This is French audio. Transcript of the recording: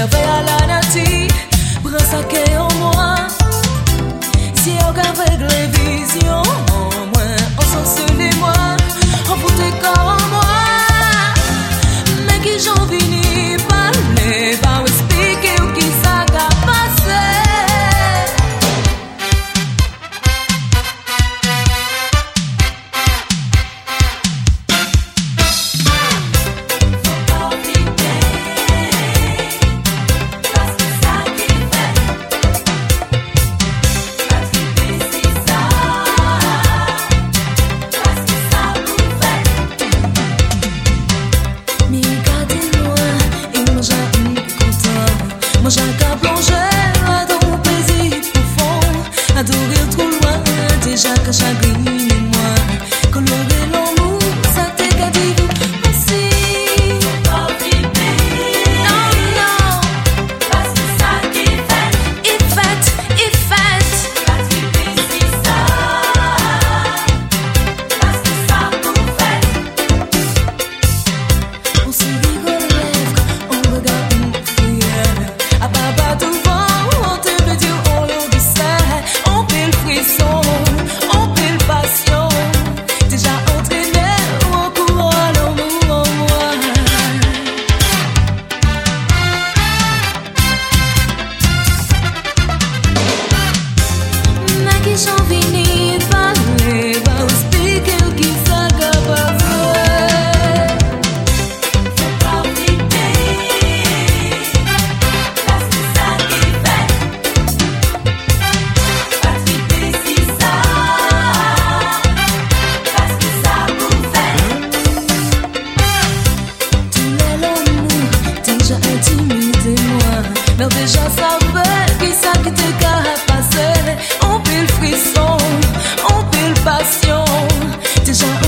réservé à la nature. Prends ça qui est en moi. Si on avec les visions, moins on s'en soucie moi. On fout tes corps en moi. Mais qui j'en vini parler, pas expliquer ou qui ça qu'a passé. Moi j'ai qu'à plonger dans mon plaisir profond, adorer trop loin, déjà qu'à chagriner moi, colorer l'amour, ça t'est qu'à dire aussi. Faut pas vibrer, non, non, parce que ça qui fait, il fait, parce qu'il fait si ça, parce que ça vous fait. On se rigole les lèvres, on regarde une prière. À papa tout vent, on te veut dire on l'obsède. On peut le frisson, on peut le passion. Déjà entraîné, on court à l'amour en moi. Mais qui j'en vini parler, va expliquer qui ça qu'a passé. Faut pas vibrer, parce que ça qui fait, parce qu'il fait si ça, parce que ça vous fait. Tous les l'amour, déjà intimidé moi, mais déjà savait qui ça qui te qu'a passé. On peut le frisson, on peut le passion, déjà